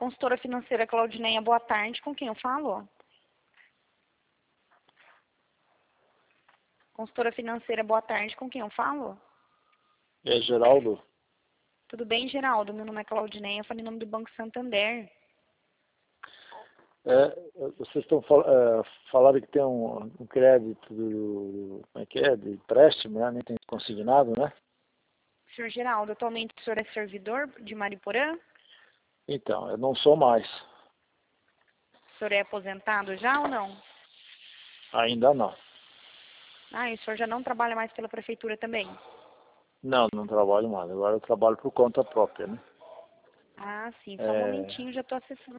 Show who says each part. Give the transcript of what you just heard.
Speaker 1: Consultora financeira Claudineia, boa tarde. Com quem eu falo? Consultora financeira, boa tarde. Com quem eu falo?
Speaker 2: É Geraldo?
Speaker 1: Tudo bem, Geraldo? Meu nome é Claudineia, eu falo em nome do Banco Santander.
Speaker 2: Vocês estão falando que tem um crédito como é que é? De empréstimo, né? Nem tem consignado, né?
Speaker 1: Senhor Geraldo, atualmente o senhor é servidor de Mariporã?
Speaker 2: Então, eu não sou mais.
Speaker 1: O senhor é aposentado já ou não?
Speaker 2: Ainda não.
Speaker 1: Ah, e o senhor já não trabalha mais pela prefeitura também?
Speaker 2: Não, não trabalho mais. Agora eu trabalho por conta própria, né?
Speaker 1: Ah, sim. Só um
Speaker 2: É,
Speaker 1: momentinho, já estou acessando